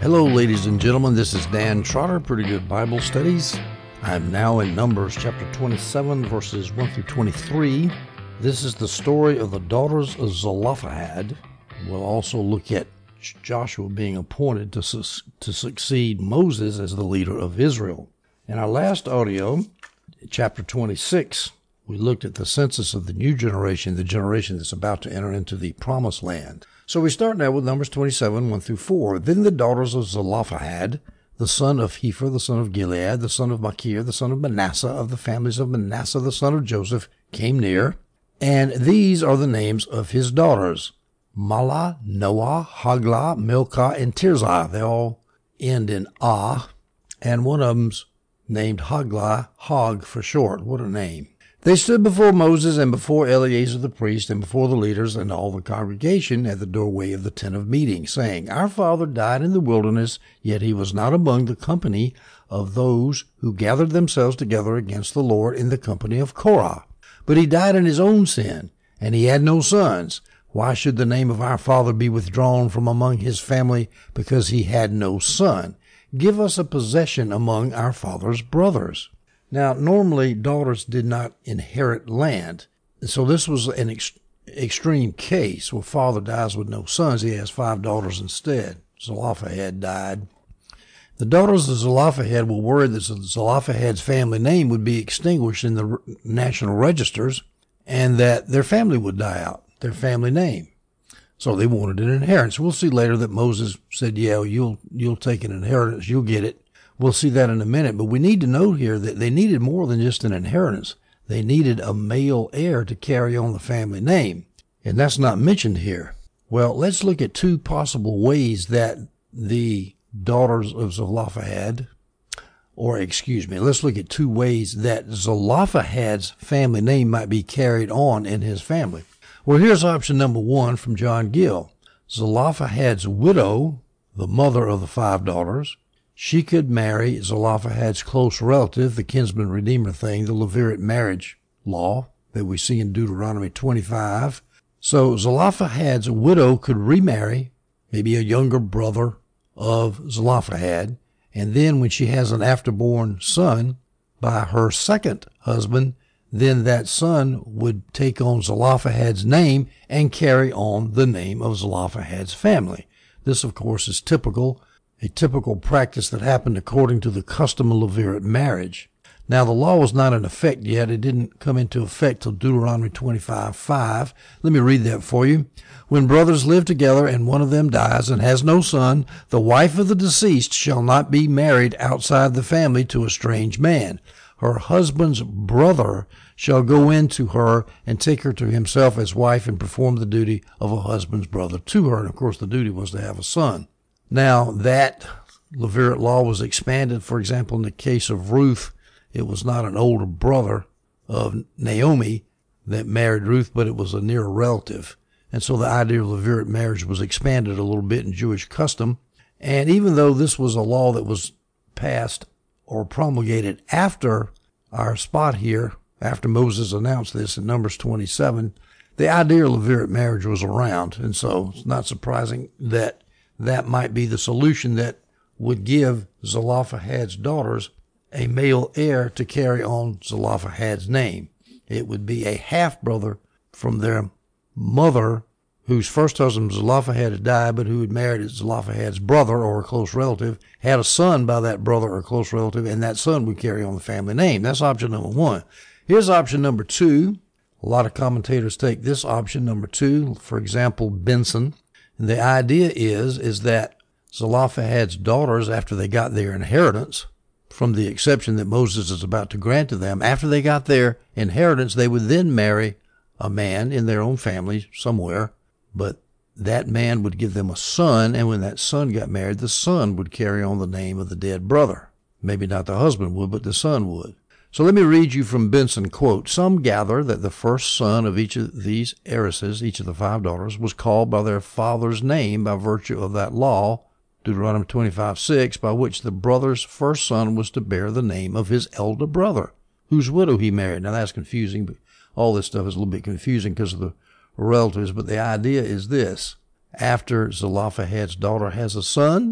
Hello, ladies and gentlemen. This is Dan Trotter, Pretty Good Bible Studies. I'm now in Numbers chapter 27, verses 1 through 23. This is the story of the daughters of Zelophehad. We'll also look at Joshua being appointed to succeed Moses as the leader of Israel. In our last audio, chapter 26, we looked at the census of the new generation, the generation that's about to enter into the promised land. So we start now with Numbers 27, 1 through 4. Then the daughters of Zelophehad, the son of Hepher, the son of Gilead, the son of Machir, the son of Manasseh, of the families of Manasseh, the son of Joseph, came near. And these are the names of his daughters: Mahlah, Noah, Hoglah, Milcah, and Tirzah. They all end in ah, and one of them's named Hoglah, Hog for short. What a name. They stood before Moses and before Eleazar the priest and before the leaders and all the congregation at the doorway of the tent of meeting, saying, Our father died in the wilderness, yet he was not among the company of those who gathered themselves together against the Lord in the company of Korah. But he died in his own sin, and he had no sons. Why should the name of our father be withdrawn from among his family, because he had no son? Give us a possession among our father's brothers. Now, normally, daughters did not inherit land. So this was an extreme case where father dies with no sons. He has 5 daughters instead. Zelophehad died. The daughters of Zelophehad were worried that Zelophehad's family name would be extinguished in the national registers and that their family would die out, their family name. So they wanted an inheritance. We'll see later that Moses said, yeah, you'll take an inheritance. You'll get it. We'll see that in a minute, but we need to note here that they needed more than just an inheritance. They needed a male heir to carry on the family name, and that's not mentioned here. Well, let's look at 2 possible ways that the daughters of Zelophehad, let's look at 2 ways that Zelophehad's family name might be carried on in his family. Well, here's option number 1 from John Gill. Zelophehad's widow, the mother of the 5 daughters, she could marry Zelophehad's close relative, the kinsman redeemer thing, the Levirate marriage law that we see in Deuteronomy 25. So Zelophehad's widow could remarry maybe a younger brother of Zelophehad, and then when she has an afterborn son by her second husband, then that son would take on Zelophehad's name and carry on the name of Zelophehad's family. This, of course, is a typical practice that happened according to the custom of Levirate marriage. Now, the law was not in effect yet. It didn't come into effect till Deuteronomy 25:5. Let me read that for you. When brothers live together and one of them dies and has no son, the wife of the deceased shall not be married outside the family to a strange man. Her husband's brother shall go in to her and take her to himself as wife and perform the duty of a husband's brother to her. And, of course, the duty was to have a son. Now, that Levirate law was expanded, for example, in the case of Ruth. It was not an older brother of Naomi that married Ruth, but it was a near relative. And so the idea of Levirate marriage was expanded a little bit in Jewish custom. And even though this was a law that was passed or promulgated after our spot here, after Moses announced this in Numbers 27, the idea of Levirate marriage was around. And so it's not surprising that might be the solution that would give Zelophehad's daughters a male heir to carry on Zelophehad's name. It would be a half-brother from their mother, whose first husband Zelophehad had died, but who had married Zelophehad's brother or a close relative, had a son by that brother or close relative, and that son would carry on the family name. That's option number 1. Here's option number 2. A lot of commentators take this option number 2. For example, Benson. And the idea is that Zelophehad's daughters, after they got their inheritance, from the exception that Moses is about to grant to them, after they got their inheritance, they would then marry a man in their own family somewhere, but that man would give them a son, and when that son got married, the son would carry on the name of the dead brother. Maybe not the husband would, but the son would. So let me read you from Benson, quote, Some gather that the first son of each of these heiresses, each of the 5 daughters, was called by their father's name by virtue of that law, Deuteronomy 25:6, by which the brother's first son was to bear the name of his elder brother, whose widow he married. Now that's confusing, but all this stuff is a little bit confusing because of the relatives, but the idea is this. After Zelophehad's daughter has a son,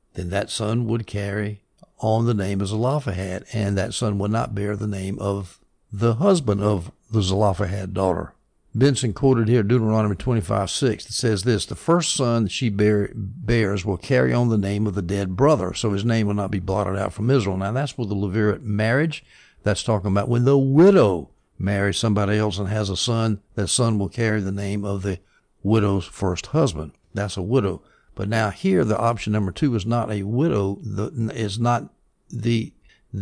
then that son would carry on the name of Zelophehad, and that son would not bear the name of the husband of the Zelophehad daughter. Benson quoted here Deuteronomy 25:6. It says this, the first son that she bears will carry on the name of the dead brother, so his name will not be blotted out from Israel. Now that's with the Levirate marriage. That's talking about when the widow marries somebody else and has a son, that son will carry the name of the widow's first husband. That's a widow. But now here, the option number 2 is not a widow. The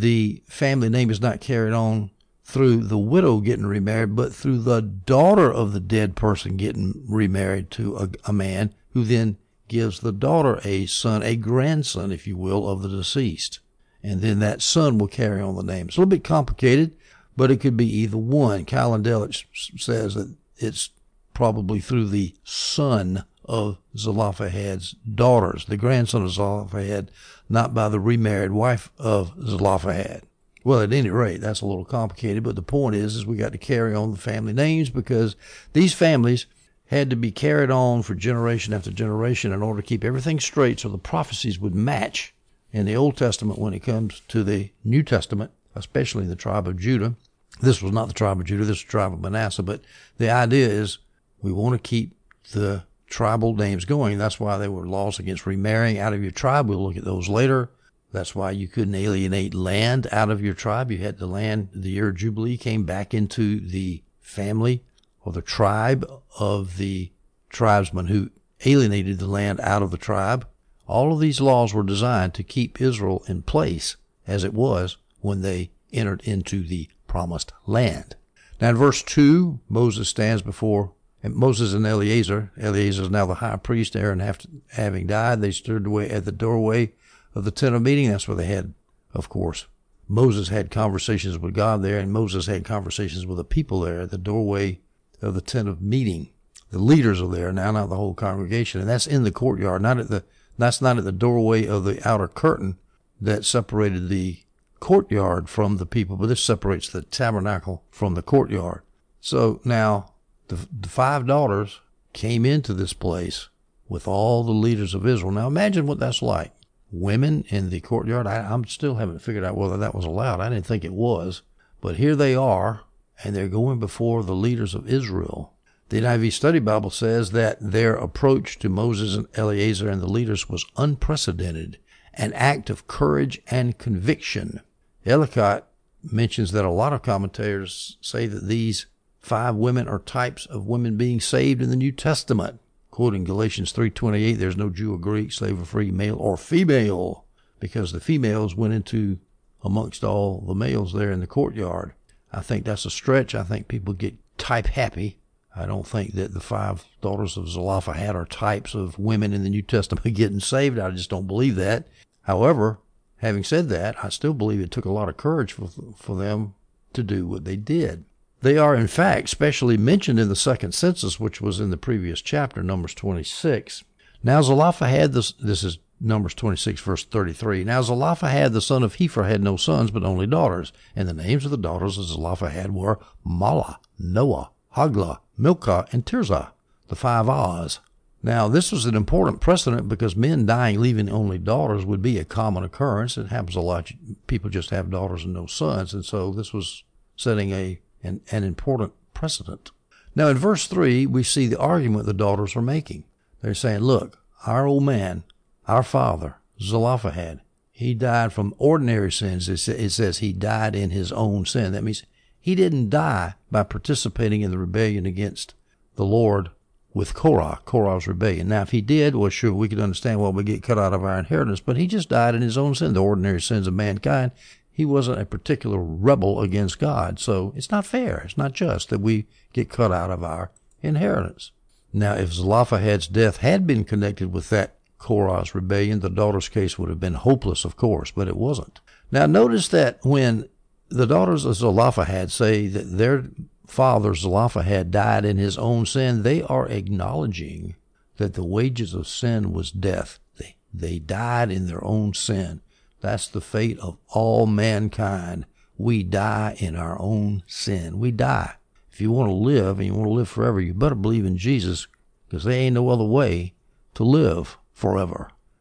family name is not carried on through the widow getting remarried, but through the daughter of the dead person getting remarried to a man who then gives the daughter a son, a grandson, if you will, of the deceased. And then that son will carry on the name. It's a little bit complicated, but it could be either one. Kyle Delitzsch says that it's probably through the son of Zelophehad's daughters, the grandson of Zelophehad, not by the remarried wife of Zelophehad. Well, at any rate, that's a little complicated, but the point is we got to carry on the family names because these families had to be carried on for generation after generation in order to keep everything straight so the prophecies would match in the Old Testament when it comes to the New Testament, especially the tribe of Judah. This was not the tribe of Judah, this was the tribe of Manasseh, but the idea is we want to keep the tribal names going. That's why there were laws against remarrying out of your tribe. We'll look at those later. That's why you couldn't alienate land out of your tribe. You had the land, the year of Jubilee came back into the family or the tribe of the tribesmen who alienated the land out of the tribe. All of these laws were designed to keep Israel in place as it was when they entered into the promised land. Now in verse 2, Moses stands before Moses and Eleazar. Eleazar is now the high priest. Aaron having died, they stood away at the doorway of the tent of meeting. That's where they had, of course, Moses had conversations with God there, and Moses had conversations with the people there at the doorway of the tent of meeting. The leaders are there now, not the whole congregation, and that's in the courtyard, that's not at the doorway of the outer curtain that separated the courtyard from the people, but this separates the tabernacle from the courtyard. So now the 5 daughters came into this place with all the leaders of Israel. Now imagine what that's like. Women in the courtyard. I'm still haven't figured out whether that was allowed. I didn't think it was. But here they are, and they're going before the leaders of Israel. The NIV Study Bible says that their approach to Moses and Eleazar and the leaders was unprecedented, an act of courage and conviction. Ellicott mentions that a lot of commentators say that these 5 women are types of women being saved in the New Testament. Quoting Galatians 3:28, there's no Jew or Greek, slave or free, male or female, because the females went into amongst all the males there in the courtyard. I think that's a stretch. I think people get type happy. I don't think that the 5 daughters of Zelophehad are types of women in the New Testament getting saved. I just don't believe that. However, having said that, I still believe it took a lot of courage for them to do what they did. They are, in fact, specially mentioned in the second census, which was in the previous chapter, Numbers 26. Now Zelophehad, this is Numbers 26, verse 33. Now Zelophehad, the son of Hepher, had no sons, but only daughters. And the names of the daughters of Zelophehad were Mahlah, Noah, Hoglah, Milcah, and Tirzah, the 5 Ahs. Now, this was an important precedent because men dying, leaving only daughters would be a common occurrence. It happens a lot. People just have daughters and no sons. And so this was setting an important precedent. Now, in verse 3, we see the argument the daughters are making. They're saying, look, our old man, our father, Zelophehad, he died from ordinary sins. It says he died in his own sin. That means he didn't die by participating in the rebellion against the Lord with Korah's rebellion. Now, if he did, well, sure, we could understand why we get cut out of our inheritance, but he just died in his own sin, the ordinary sins of mankind. He wasn't a particular rebel against God, so it's not fair. It's not just that we get cut out of our inheritance. Now, if Zelophehad's death had been connected with that Korah's rebellion, the daughter's case would have been hopeless, of course, but it wasn't. Now, notice that when the daughters of Zelophehad say that their father Zelophehad died in his own sin, they are acknowledging that the wages of sin was death. They died in their own sin. That's the fate of all mankind. We die in our own sin. We die. If you want to live and you want to live forever, you better believe in Jesus, because there ain't no other way to live forever.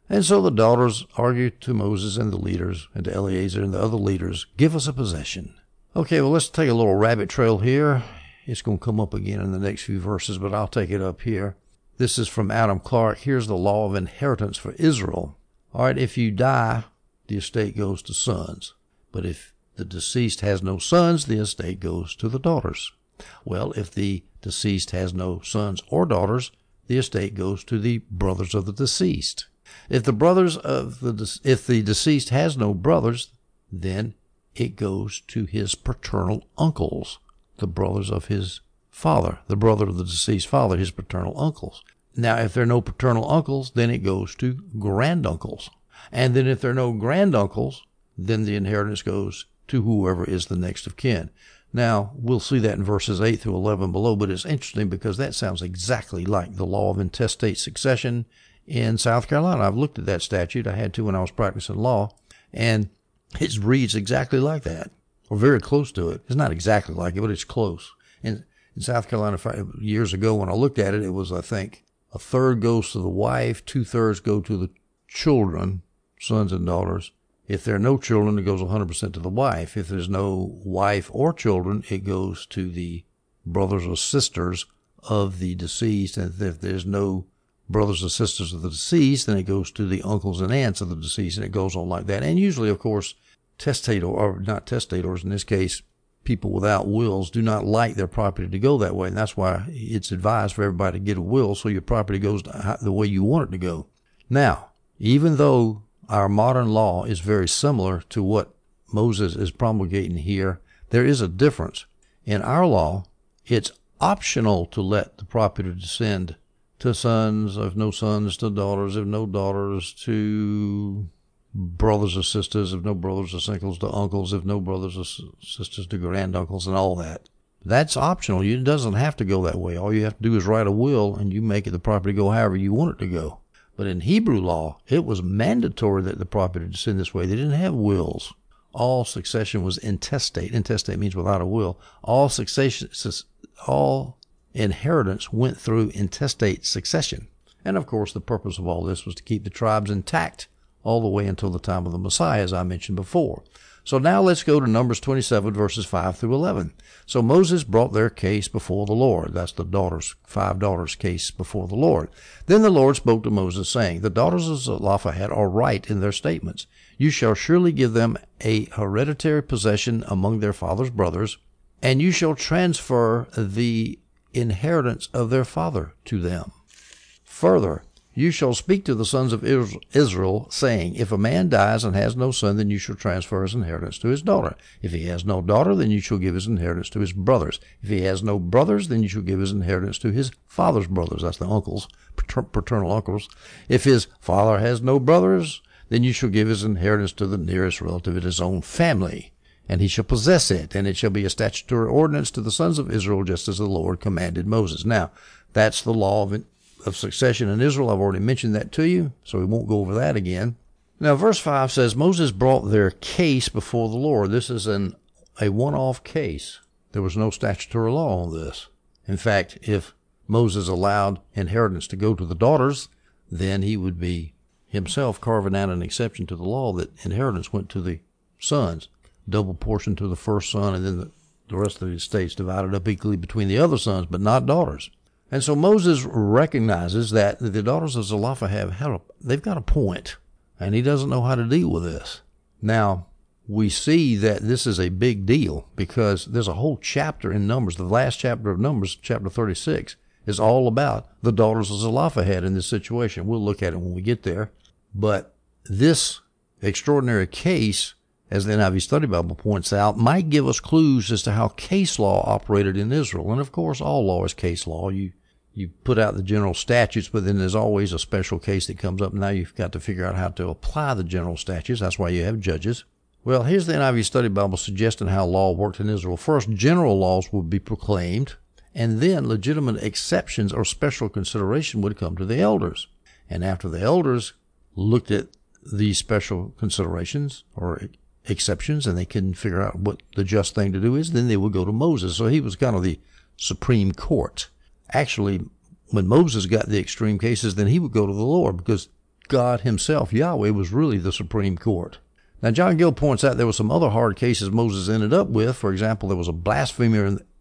And so the daughters argued to Moses and the leaders, and to Eleazar and the other leaders, give us a possession. Okay, well, let's take a little rabbit trail here. It's going to come up again in the next few verses, but I'll take it up here. This is from Adam Clark. Here's the law of inheritance for Israel. All right, if you die, the estate goes to sons. But if the deceased has no sons, the estate goes to the daughters. Well, if the deceased has no sons or daughters, the estate goes to the brothers of the deceased. If the deceased has no brothers, then it goes to his paternal uncles, the brothers of his father, the brother of the deceased father, his paternal uncles. Now, if there are no paternal uncles, then it goes to granduncles. And then if there are no granduncles, then the inheritance goes to whoever is the next of kin. Now, we'll see that in verses 8 through 11 below, but it's interesting because that sounds exactly like the law of intestate succession in South Carolina. I've looked at that statute. I had to when I was practicing law, and it reads exactly like that, or very close to it. It's not exactly like it, but it's close. In South Carolina, years ago when I looked at it, it was, I think, a third goes to the wife, 2/3 go to the children, sons and daughters. If there are no children, it goes 100% to the wife. If there's no wife or children, it goes to the brothers or sisters of the deceased. And if there's no brothers or sisters of the deceased, then it goes to the uncles and aunts of the deceased, and it goes on like that. And usually, of course, not testators, in this case, people without wills, do not like their property to go that way. And that's why it's advised for everybody to get a will so your property goes the way you want it to go. Now, even though our modern law is very similar to what Moses is promulgating here, there is a difference. In our law, it's optional to let the property descend to sons, if no sons, to daughters, if no daughters, to brothers or sisters, if no brothers or uncles, to uncles, if no brothers or sisters, to granduncles, and all that. That's optional. It doesn't have to go that way. All you have to do is write a will, and you make it the property go however you want it to go. But in Hebrew law, it was mandatory that the property descend this way. They didn't have wills. All succession was intestate. Intestate means without a will. All inheritance went through intestate succession. And of course, the purpose of all this was to keep the tribes intact all the way until the time of the Messiah, as I mentioned before. So now let's go to Numbers 27, verses 5 through 11. So Moses brought their case before the Lord. That's the 5 daughters' case before the Lord. Then the Lord spoke to Moses, saying, the daughters of Zelophehad are right in their statements. You shall surely give them a hereditary possession among their father's brothers, and you shall transfer the inheritance of their father to them. Further, you shall speak to the sons of Israel, saying, if a man dies and has no son, then you shall transfer his inheritance to his daughter. If he has no daughter, then you shall give his inheritance to his brothers. If he has no brothers, then you shall give his inheritance to his father's brothers. That's the uncles, paternal uncles. If his father has no brothers, then you shall give his inheritance to the nearest relative in his own family, and he shall possess it, and it shall be a statutory ordinance to the sons of Israel, just as the Lord commanded Moses. Now, that's the law of succession in Israel. I've already mentioned that to you, so we won't go over that again. Now, verse 5 says, Moses brought their case before the Lord. This is a one-off case. There was no statutory law on this. In fact, if Moses allowed inheritance to go to the daughters, then he would be himself carving out an exception to the law that inheritance went to the sons, double portion to the first son, and then the rest of the estates divided up equally between the other sons, but not daughters. And so Moses recognizes that the daughters of Zelophehad they've got a point, and he doesn't know how to deal with this. Now, we see that this is a big deal because there's a whole chapter in Numbers. The last chapter of Numbers, chapter 36, is all about the daughters of Zelophehad in this situation. We'll look at it when we get there. But this extraordinary case, as the NIV Study Bible points out, might give us clues as to how case law operated in Israel. And of course, all law is case law. You put out the general statutes, but then there's always a special case that comes up. Now you've got to figure out how to apply the general statutes. That's why you have judges. Well, here's the NIV Study Bible suggesting how law worked in Israel. First, general laws would be proclaimed, and then legitimate exceptions or special consideration would come to the elders. And after the elders looked at these special considerations or exceptions, and they couldn't figure out what the just thing to do is, then they would go to Moses. So he was kind of the Supreme Court. Actually, when Moses got the extreme cases, then he would go to the Lord, because God himself, Yahweh, was really the supreme court. Now, John Gill points out there were some other hard cases Moses ended up with. For example, there was a blasphemer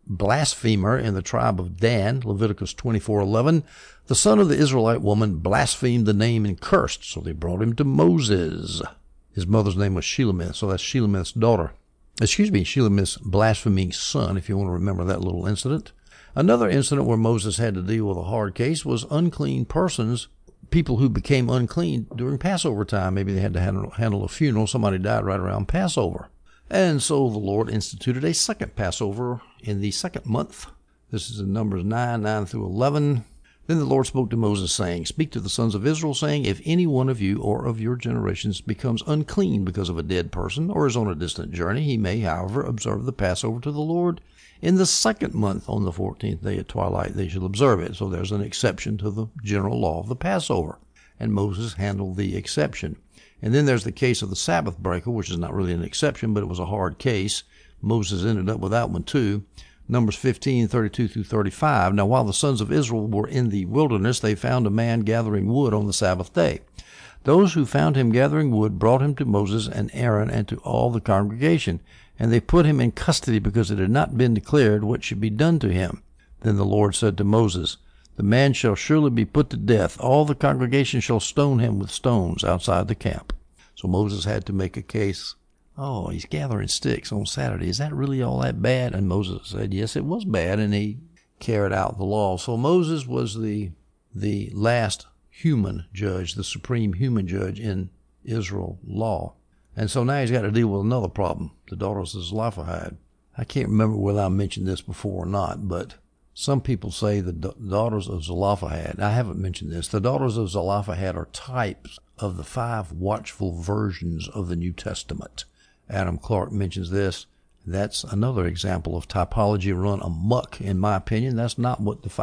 in the tribe of Dan, Leviticus 24:11. The son of the Israelite woman blasphemed the name and cursed, so they brought him to Moses. His mother's name was Shelemith, so that's Shelemith's daughter. Shelemith's blaspheming son, if you want to remember that little incident. Another incident where Moses had to deal with a hard case was unclean persons, people who became unclean during Passover time. Maybe they had to handle a funeral. Somebody died right around Passover. And so the Lord instituted a second Passover in the second month. This is in Numbers 9 through 11. Then the Lord spoke to Moses, saying, Speak to the sons of Israel, saying, If any one of you or of your generations becomes unclean because of a dead person or is on a distant journey, he may, however, observe the Passover to the Lord. In the second month, on the 14th day at twilight, they shall observe it. So there's an exception to the general law of the Passover. And Moses handled the exception. And then there's the case of the Sabbath breaker, which is not really an exception, but it was a hard case. Moses ended up with that one too. Numbers 15:32 through 35. Now, while the sons of Israel were in the wilderness, they found a man gathering wood on the Sabbath day. Those who found him gathering wood brought him to Moses and Aaron and to all the congregation, and they put him in custody because it had not been declared what should be done to him. Then the Lord said to Moses, The man shall surely be put to death. All the congregation shall stone him with stones outside the camp. So Moses had to make a case. Oh, he's gathering sticks on Saturday. Is that really all that bad? And Moses said, yes, it was bad, and he carried out the law. So Moses was the last human judge, the supreme human judge in Israel law. And so now he's got to deal with another problem, the daughters of Zelophehad. I can't remember whether I mentioned this before or not, but some people say the daughters of Zelophehad. I haven't mentioned this. The daughters of Zelophehad are types of the 5 watchful virgins of the New Testament. Adam Clark mentions this. That's another example of typology run amok, in my opinion. That's not what the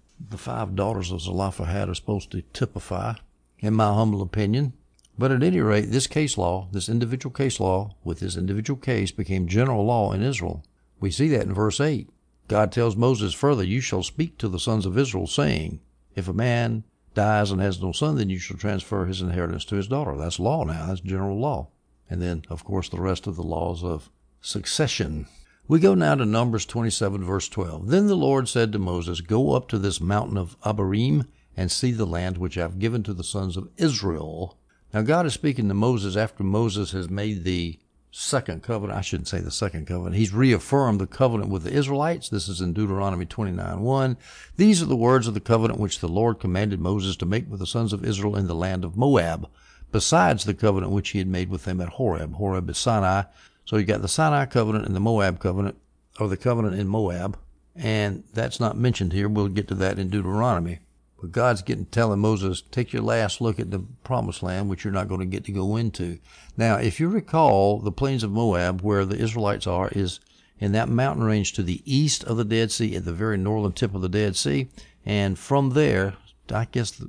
five daughters of Zelophehad are supposed to typify, in my humble opinion. But at any rate, this case law, this individual case law, with this individual case, became general law in Israel. We see that in verse 8. God tells Moses further, You shall speak to the sons of Israel, saying, If a man dies and has no son, then you shall transfer his inheritance to his daughter. That's law now. That's general law. And then, of course, the rest of the laws of succession. We go now to Numbers 27, verse 12. Then the Lord said to Moses, Go up to this mountain of Abarim and see the land which I have given to the sons of Israel. Now, God is speaking to Moses after Moses has made the second covenant. I shouldn't say the second covenant. He's reaffirmed the covenant with the Israelites. This is in Deuteronomy 29:1. These are the words of the covenant which the Lord commanded Moses to make with the sons of Israel in the land of Moab, besides the covenant which he had made with them at Horeb. Horeb is Sinai. So you got the Sinai covenant and the Moab covenant, or the covenant in Moab, and that's not mentioned here. We'll get to that in Deuteronomy. But God's telling Moses, take your last look at the promised land, which you're not going to get to go into. Now, if you recall, the plains of Moab, where the Israelites are, is in that mountain range to the east of the Dead Sea, at the very northern tip of the Dead Sea. And from there, I guess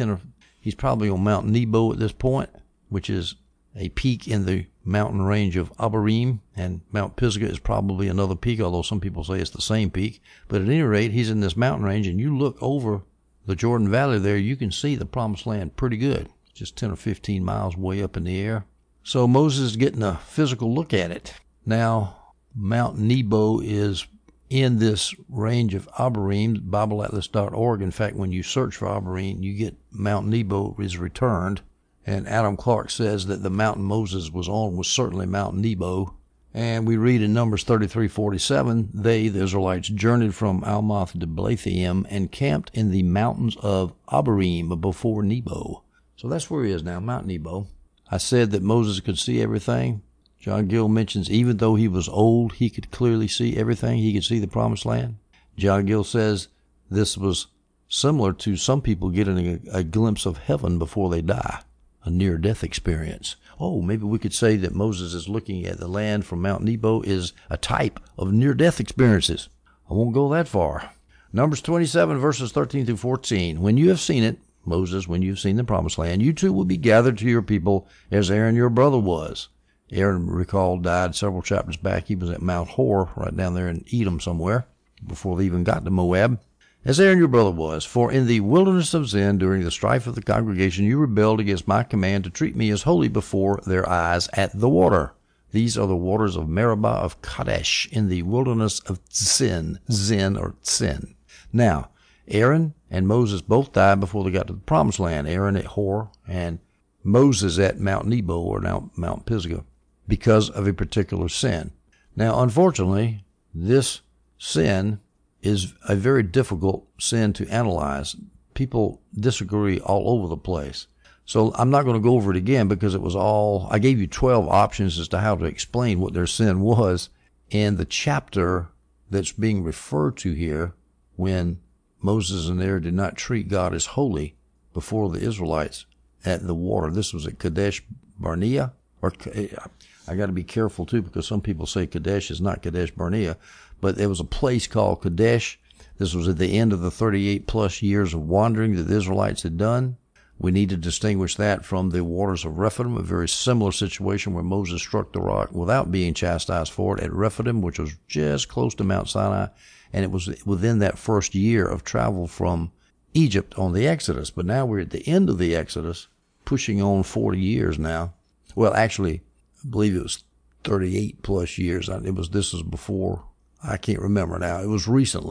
he's probably on Mount Nebo at this point, which is a peak in the mountain range of Abarim, and Mount Pisgah is probably another peak, although some people say it's the same peak. But at any rate, he's in this mountain range, and you look over the Jordan Valley there, you can see the promised land pretty good, just 10 or 15 miles way up in the air. So Moses is getting a physical look at it. Now, Mount Nebo is in this range of Abarim, BibleAtlas.org. In fact, when you search for Abarim, you get Mount Nebo is returned. And Adam Clark says that the mountain Moses was on was certainly Mount Nebo. And we read in Numbers 33:47, they, the Israelites, journeyed from Almoth to Blathaim and camped in the mountains of Abarim before Nebo. So that's where he is now, Mount Nebo. I said that Moses could see everything. John Gill mentions even though he was old, he could clearly see everything. He could see the promised land. John Gill says this was similar to some people getting a glimpse of heaven before they die, a near-death experience. Oh, maybe we could say that Moses is looking at the land from Mount Nebo is a type of near-death experiences. I won't go that far. Numbers 27, verses 13 through 14. When you have seen it, Moses, when you have seen the promised land, you too will be gathered to your people as Aaron your brother was. Aaron, recall, died several chapters back. He was at Mount Hor, right down there in Edom somewhere, before they even got to Moab. as Aaron your brother was. For in the wilderness of Zin, during the strife of the congregation, you rebelled against my command to treat me as holy before their eyes at the water. These are the waters of Meribah of Kadesh in the wilderness of Zin. Now, Aaron and Moses both died before they got to the promised land. Aaron at Hor and Moses at Mount Nebo, or now Mount Pisgah, because of a particular sin. Now, unfortunately, this sin is a very difficult sin to analyze. People disagree all over the place. So I'm not going to go over it again because it was all, I gave you 12 options as to how to explain what their sin was. And the chapter that's being referred to here, when Moses and Aaron did not treat God as holy before the Israelites at the water. This was at Kadesh Barnea, or I got to be careful too because some people say Kadesh is not Kadesh Barnea, but there was a place called Kadesh. This was at the end of the 38 plus years of wandering that the Israelites had done. We need to distinguish that from the waters of Rephidim, a very similar situation where Moses struck the rock without being chastised for it at Rephidim, which was just close to Mount Sinai, and it was within that first year of travel from Egypt on the Exodus. But now we're at the end of the Exodus, pushing on 40 years now. Well, actually, I believe it was 38 plus years. This was before, I can't remember now. It was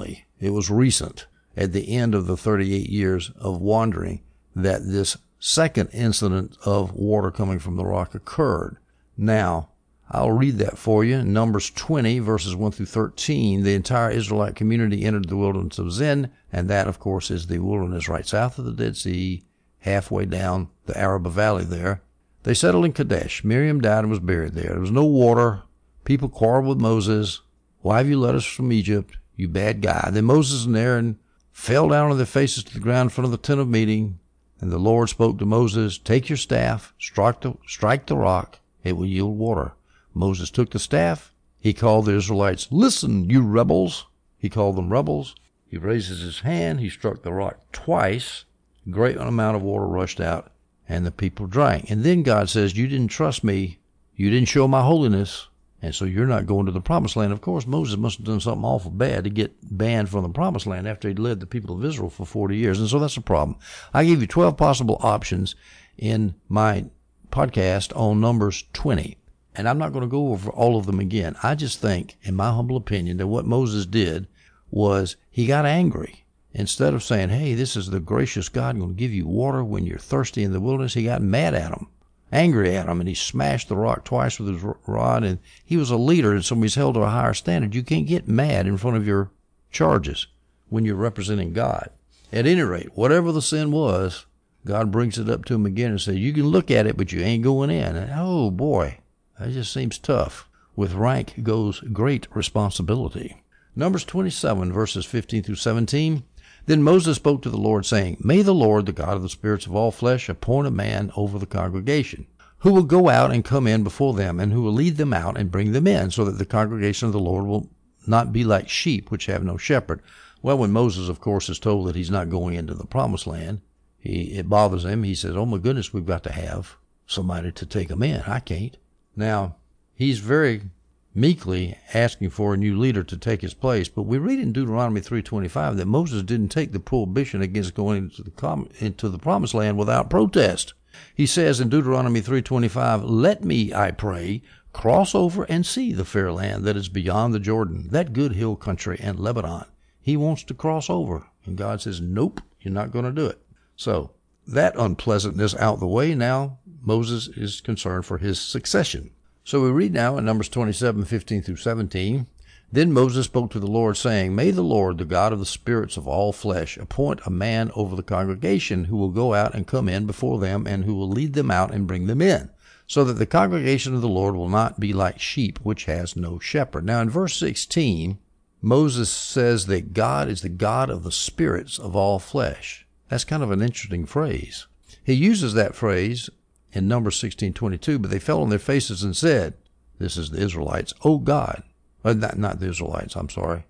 recent at the end of the 38 years of wandering that this second incident of water coming from the rock occurred. Now, I'll read that for you. In Numbers 20, verses 1 through 13, the entire Israelite community entered the wilderness of Zin, and that, of course, is the wilderness right south of the Dead Sea, halfway down the Arabah Valley there. They settled in Kadesh. Miriam died and was buried there. There was no water. People quarreled with Moses. Why have you led us from Egypt, you bad guy? Then Moses and Aaron fell down on their faces to the ground in front of the tent of meeting, and the Lord spoke to Moses, take your staff, strike the rock, it will yield water. Moses took the staff. He called the Israelites, listen, you rebels. He called them rebels. He raises his hand. He struck the rock twice. A great amount of water rushed out, and the people drank. And then God says, you didn't trust me. You didn't show my holiness, and so you're not going to the promised land. Of course, Moses must have done something awful bad to get banned from the promised land after he'd led the people of Israel for 40 years. And so that's a problem. I gave you 12 possible options in my podcast on Numbers 20. And I'm not going to go over all of them again. I just think, in my humble opinion, that what Moses did was he got angry. Instead of saying, hey, this is the gracious God going to give you water when you're thirsty in the wilderness, he got mad at him, angry at him, and he smashed the rock twice with his rod. And he was a leader, and so he's held to a higher standard. You can't get mad in front of your charges when you're representing God. At any rate, whatever the sin was, God brings it up to him again and says, you can look at it, but you ain't going in. And, oh, boy. That just seems tough. With rank goes great responsibility. Numbers 27, verses 15 through 17. Then Moses spoke to the Lord, saying, may the Lord, the God of the spirits of all flesh, appoint a man over the congregation, who will go out and come in before them, and who will lead them out and bring them in, so that the congregation of the Lord will not be like sheep which have no shepherd. Well, when Moses, of course, is told that he's not going into the promised land, it bothers him. He says, oh my goodness, we've got to have somebody to take them in. I can't. Now, he's very meekly asking for a new leader to take his place, but we read in Deuteronomy 3:25 that Moses didn't take the prohibition against going into the promised land without protest. He says in Deuteronomy 3:25, let me, I pray, cross over and see the fair land that is beyond the Jordan, that good hill country and Lebanon. He wants to cross over, and God says, nope, you're not going to do it. So that unpleasantness out the way, now Moses is concerned for his succession. So we read now in Numbers 27, 15 through 17, then Moses spoke to the Lord, saying, may the Lord, the God of the spirits of all flesh, appoint a man over the congregation who will go out and come in before them, and who will lead them out and bring them in, so that the congregation of the Lord will not be like sheep which has no shepherd. Now in verse 16, Moses says that God is the God of the spirits of all flesh. That's kind of an interesting phrase. He uses that phrase in Numbers 16:22, but they fell on their faces and said, this is the Israelites, oh God. Not the Israelites, I'm sorry.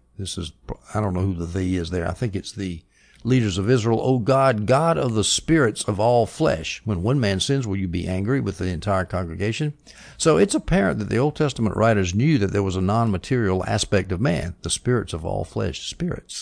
I don't know who the they is there. I think it's the leaders of Israel. Oh God, God of the spirits of all flesh. When one man sins, will you be angry with the entire congregation? So it's apparent that the Old Testament writers knew that there was a non-material aspect of man, the spirits of all flesh, spirits.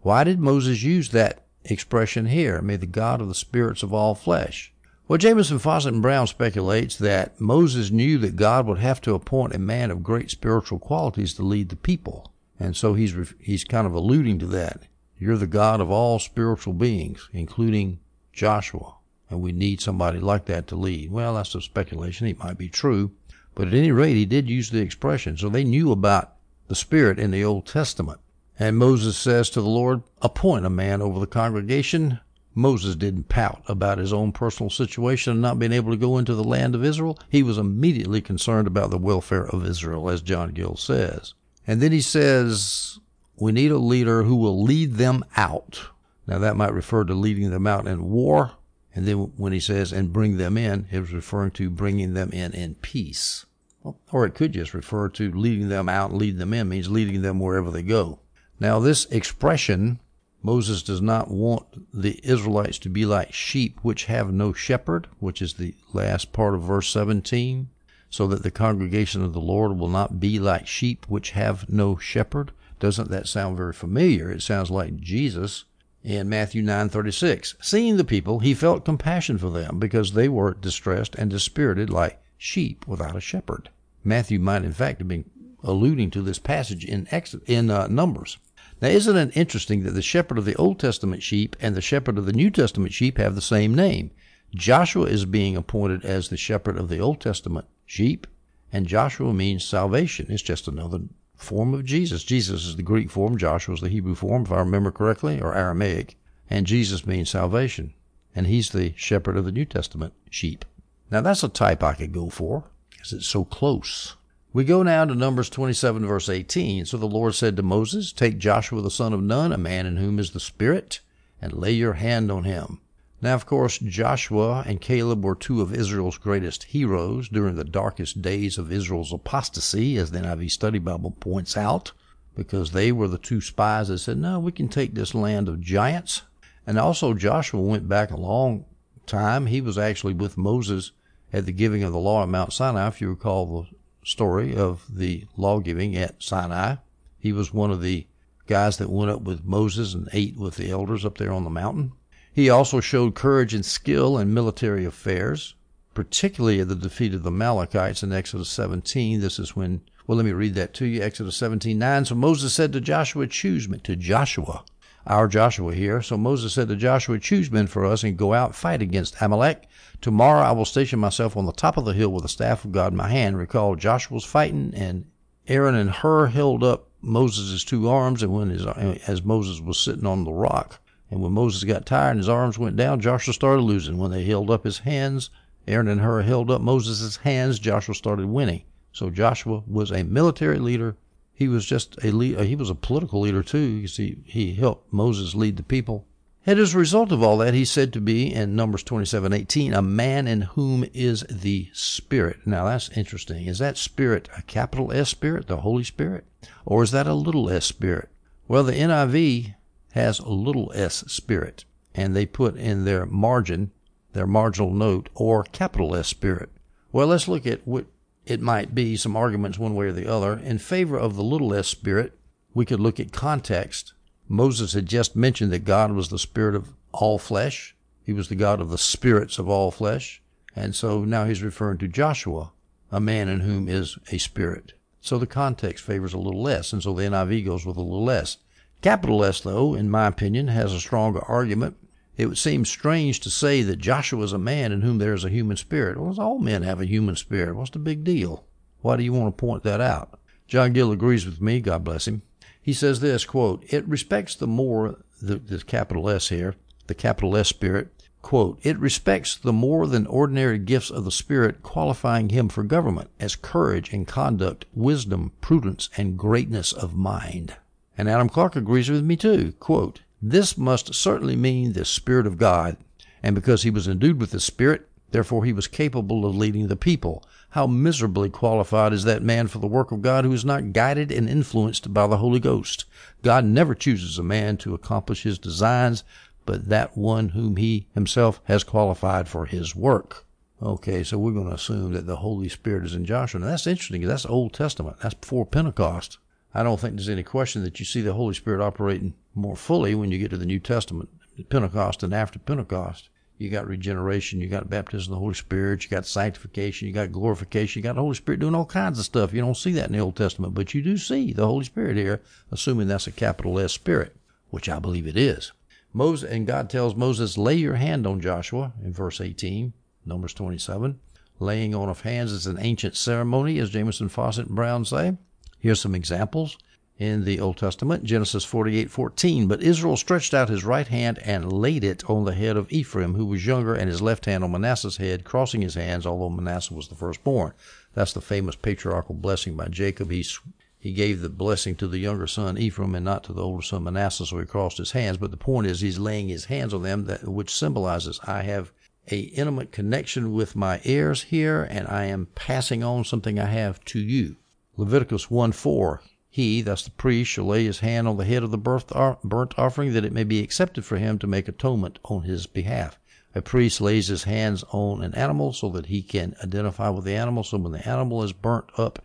Why did Moses use that expression here? May the God of the spirits of all flesh. Well, Jameson, Fawcett, and Brown speculates that Moses knew that God would have to appoint a man of great spiritual qualities to lead the people. And so he's kind of alluding to that. You're the God of all spiritual beings, including Joshua. And we need somebody like that to lead. Well, that's a speculation. It might be true. But at any rate, he did use the expression. So they knew about the Spirit in the Old Testament. And Moses says to the Lord, appoint a man over the congregation. Moses didn't pout about his own personal situation and not being able to go into the land of Israel. He was immediately concerned about the welfare of Israel, as John Gill says. And then he says, we need a leader who will lead them out. Now that might refer to leading them out in war. And then when he says, and bring them in, it was referring to bringing them in peace. Or it could just refer to leading them out and leading them in, means leading them wherever they go. Now this expression, Moses does not want the Israelites to be like sheep which have no shepherd, which is the last part of verse 17, so that the congregation of the Lord will not be like sheep which have no shepherd. Doesn't that sound very familiar? It sounds like Jesus in Matthew 9:36. Seeing the people, he felt compassion for them because they were distressed and dispirited like sheep without a shepherd. Matthew might in fact have been alluding to this passage in Numbers. Now, isn't it interesting that the shepherd of the Old Testament sheep and the shepherd of the New Testament sheep have the same name? Joshua is being appointed as the shepherd of the Old Testament sheep, and Joshua means salvation. It's just another form of Jesus. Jesus is the Greek form, Joshua is the Hebrew form, if I remember correctly, or Aramaic, and Jesus means salvation, and he's the shepherd of the New Testament sheep. Now, that's a type I could go for, because it's so close. We go now to Numbers 27, verse 18. So the Lord said to Moses, take Joshua the son of Nun, a man in whom is the Spirit, and lay your hand on him. Now, of course, Joshua and Caleb were two of Israel's greatest heroes during the darkest days of Israel's apostasy, as the NIV Study Bible points out, because they were the two spies that said, no, we can take this land of giants. And also Joshua went back a long time. He was actually with Moses at the giving of the law at Mount Sinai, if you recall the story of the law giving at Sinai. He was one of the guys that went up with Moses and ate with the elders up there on the mountain. He also showed courage and skill in military affairs, particularly at the defeat of the Amalekites in Exodus 17. This is when, well, let me read that to you. Exodus 17:9. So Moses said to Joshua, choose men, to Joshua, our Joshua here. So Moses said to Joshua, choose men for us and go out, fight against Amalek. Tomorrow I will station myself on the top of the hill with the staff of God in my hand. Recall, Joshua was fighting, and Aaron and Hur held up Moses' two arms, and as Moses was sitting on the rock. And when Moses got tired and his arms went down, Joshua started losing. When they held up his hands, Aaron and Hur held up Moses' hands, Joshua started winning. So Joshua was a military leader. He was just he was a political leader too. You see, he helped Moses lead the people. And as a result of all that, he's said to be, in Numbers 27:18, a man in whom is the Spirit. Now that's interesting. Is that Spirit a capital S Spirit, the Holy Spirit? Or is that a little s Spirit? Well, the NIV has a little s Spirit, and they put in their margin, their marginal note, or capital S Spirit. Well, let's look at what it might be, some arguments one way or the other. In favor of the little s Spirit, we could look at context. Moses had just mentioned that God was the Spirit of all flesh. He was the God of the spirits of all flesh. And so now he's referring to Joshua, a man in whom is a spirit. So the context favors a little less, and so the NIV goes with a little less. Capital S, though, in my opinion, has a stronger argument. It would seem strange to say that Joshua is a man in whom there is a human spirit. Well, all men have a human spirit. What's the big deal? Why do you want to point that out? John Gill agrees with me, God bless him. He says this, quote, it respects the more, the capital S here, the capital S Spirit, quote, it respects the more than ordinary gifts of the Spirit, qualifying him for government as courage and conduct, wisdom, prudence, and greatness of mind. And Adam Clark agrees with me too, quote, this must certainly mean the Spirit of God, and because he was endued with the Spirit, therefore he was capable of leading the people. How miserably qualified is that man for the work of God who is not guided and influenced by the Holy Ghost. God never chooses a man to accomplish his designs, but that one whom he himself has qualified for his work. Okay, so we're going to assume that the Holy Spirit is in Joshua. Now, that's interesting, because that's Old Testament. That's before Pentecost. I don't think there's any question that you see the Holy Spirit operating more fully when you get to the New Testament, Pentecost and after Pentecost. You got regeneration, you got baptism of the Holy Spirit, you got sanctification, you got glorification, you got the Holy Spirit doing all kinds of stuff. You don't see that in the Old Testament, but you do see the Holy Spirit here, assuming that's a capital S Spirit, which I believe it is. Moses, and God tells Moses, lay your hand on Joshua in verse 18, Numbers 27. Laying on of hands is an ancient ceremony, as Jameson, Fawcett, and Brown say. Here's some examples in the Old Testament. Genesis 48:14. But Israel stretched out his right hand and laid it on the head of Ephraim, who was younger, and his left hand on Manasseh's head, crossing his hands, although Manasseh was the firstborn. That's the famous patriarchal blessing by Jacob. He gave the blessing to the younger son Ephraim and not to the older son Manasseh, so he crossed his hands. But the point is, he's laying his hands on them, which symbolizes, I have a intimate connection with my heirs here, and I am passing on something I have to you. Leviticus 1:4. He, that's the priest, shall lay his hand on the head of the burnt offering, that it may be accepted for him to make atonement on his behalf. A priest lays his hands on an animal so that he can identify with the animal. So when the animal is burnt up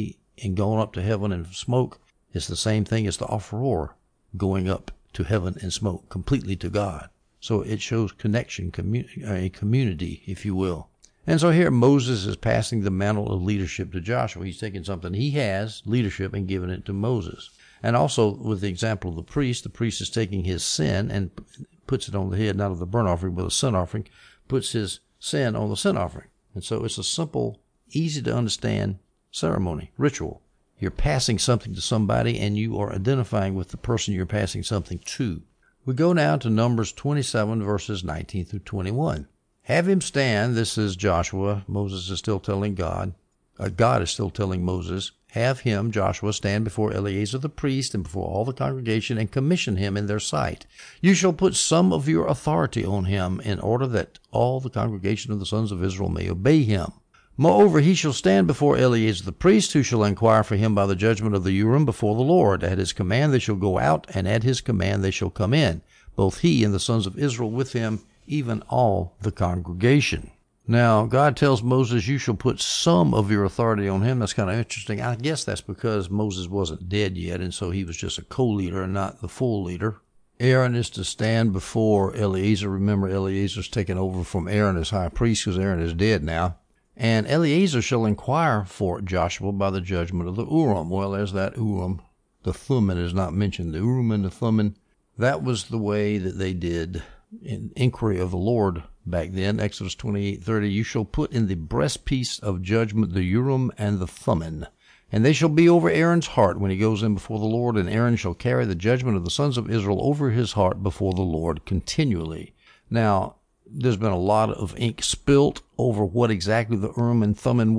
and going up to heaven in smoke, it's the same thing as the offerer going up to heaven in smoke, completely to God. So it shows connection, a community, if you will. And so here Moses is passing the mantle of leadership to Joshua. He's taking something he has, leadership, and giving it to Moses. And also with the example of the priest is taking his sin and puts it on the head, not of the burnt offering, but the sin offering, puts his sin on the sin offering. And so it's a simple, easy to understand ceremony, ritual. You're passing something to somebody and you are identifying with the person you're passing something to. We go now to Numbers 27, verses 19 through 21. Have him stand, this is Joshua, Moses is still telling God is still telling Moses, have him, Joshua, stand before Eleazar the priest and before all the congregation and commission him in their sight. You shall put some of your authority on him in order that all the congregation of the sons of Israel may obey him. Moreover, he shall stand before Eleazar the priest, who shall inquire for him by the judgment of the Urim before the Lord. At his command they shall go out, and at his command they shall come in, both he and the sons of Israel with him, even all the congregation. Now, God tells Moses, you shall put some of your authority on him. That's kind of interesting. I guess that's because Moses wasn't dead yet, and so he was just a co-leader and not the full leader. Aaron is to stand before Eleazar. Remember, Eleazar's taken over from Aaron as high priest because Aaron is dead now. And Eleazar shall inquire for Joshua by the judgment of the Urim. Well, there's that Urim. The Thummim is not mentioned. The Urim and the Thummim, that was the way that they did in inquiry of the Lord back then. Exodus 28:30, you shall put in the breastpiece of judgment the Urim and the Thummim, and they shall be over Aaron's heart when he goes in before the Lord, and Aaron shall carry the judgment of the sons of Israel over his heart before the Lord continually. Now, there's been a lot of ink spilt over what exactly the Urim and Thummim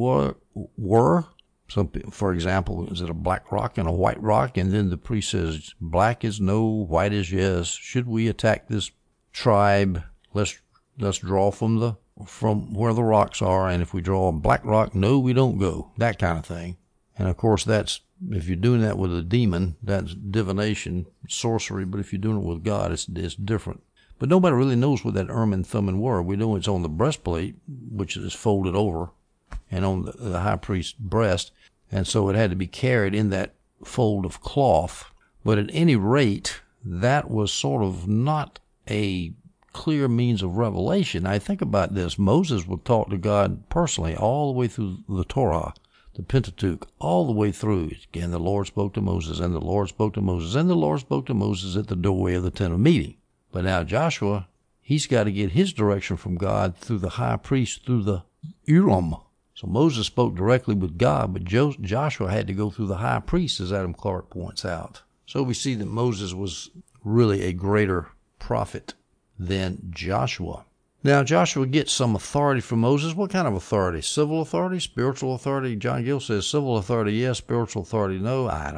were. So, for example, is it a black rock and a white rock? And then the priest says, black is no, white is yes. Should we attack this tribe? Let's draw from where the rocks are. And if we draw a black rock, no, we don't go. That kind of thing. And of course, if you're doing that with a demon, that's divination, sorcery. But if you're doing it with God, it's different. But nobody really knows what that Urim and Thummim were. We know it's on the breastplate, which is folded over, and on the high priest's breast. And so it had to be carried in that fold of cloth. But at any rate, that was sort of not a clear means of revelation. I think about this. Moses would talk to God personally all the way through the Torah, the Pentateuch, all the way through. Again, the Lord spoke to Moses, and the Lord spoke to Moses, and the Lord spoke to Moses at the doorway of the tent of meeting. But now Joshua, he's got to get his direction from God through the high priest, through the Urim. So Moses spoke directly with God, but Joshua had to go through the high priest, as Adam Clark points out. So we see that Moses was really a greater prophet than Joshua. Now, Joshua gets some authority from Moses. What kind of authority? Civil authority? Spiritual authority? John Gill says civil authority, yes. Spiritual authority, no. I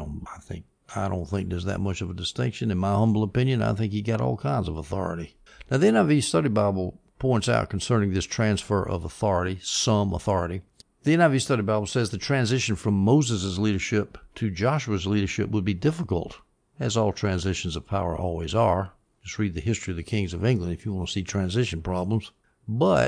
don't think there's that much of a distinction. In my humble opinion, I think he got all kinds of authority. Now, the NIV Study Bible points out concerning this transfer of authority, some authority. The NIV Study Bible says the transition from Moses' leadership to Joshua's leadership would be difficult, as all transitions of power always are. Just read the history of the kings of England if you want to see transition problems. But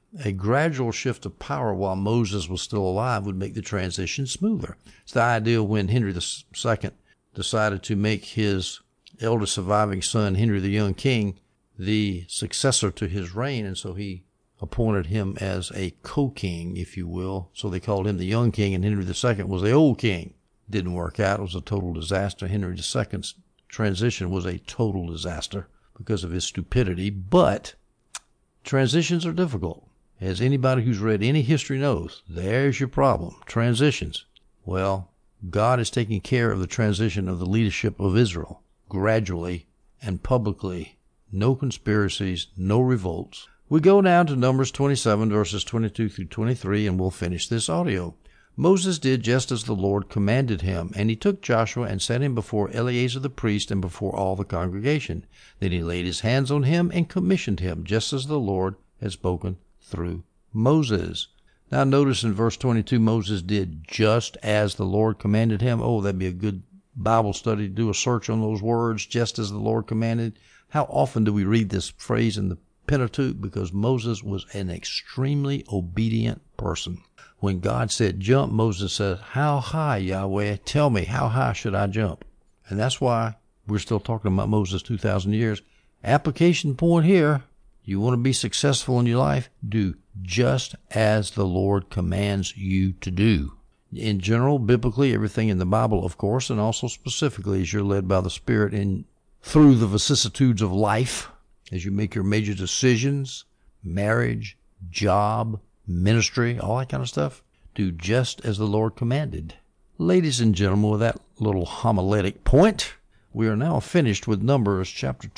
a gradual shift of power while Moses was still alive would make the transition smoother. It's the idea when Henry II decided to make his eldest surviving son, Henry the Young King, the successor to his reign, and so he appointed him as a co-king, if you will. So they called him the Young King, and Henry II was the old king. Didn't work out. It was a total disaster. Henry II's transition was a total disaster because of his stupidity, but transitions are difficult. As anybody who's read any history knows, there's your problem. Transitions. Well, God is taking care of the transition of the leadership of Israel gradually and publicly. No conspiracies, no revolts. We go down to Numbers 27, verses 22 through 23, and we'll finish this audio. Moses did just as the Lord commanded him, and he took Joshua and set him before Eleazar the priest and before all the congregation. Then he laid his hands on him and commissioned him, just as the Lord had spoken through Moses. Now notice in verse 22, Moses did just as the Lord commanded him. Oh, that'd be a good Bible study to do a search on those words, just as the Lord commanded. How often do we read this phrase in the Pentateuch? Because Moses was an extremely obedient person. When God said jump, Moses said, how high, Yahweh? Tell me, how high should I jump? And that's why we're still talking about Moses 2,000 years. Application point here. You want to be successful in your life? Do just as the Lord commands you to do. In general, biblically, everything in the Bible, of course, and also specifically as you're led by the Spirit through the vicissitudes of life, as you make your major decisions, marriage, job, ministry, all that kind of stuff, do just as the Lord commanded. Ladies and gentlemen, with that little homiletic point, we are now finished with Numbers chapter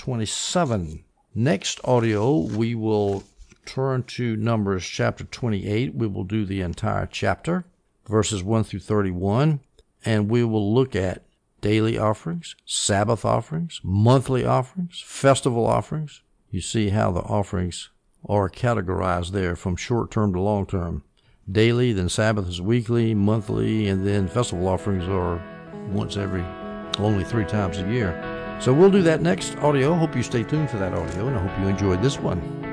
27. Next audio, we will turn to Numbers chapter 28. We will do the entire chapter, verses 1 through 31, and we will look at daily offerings, Sabbath offerings, monthly offerings, festival offerings. You see how the offerings are categorized there from short term to long term. Daily, then Sabbath is weekly, monthly, and then festival offerings are only 3 times a year. So we'll do that next audio. Hope you stay tuned for that audio, and I hope you enjoyed this one.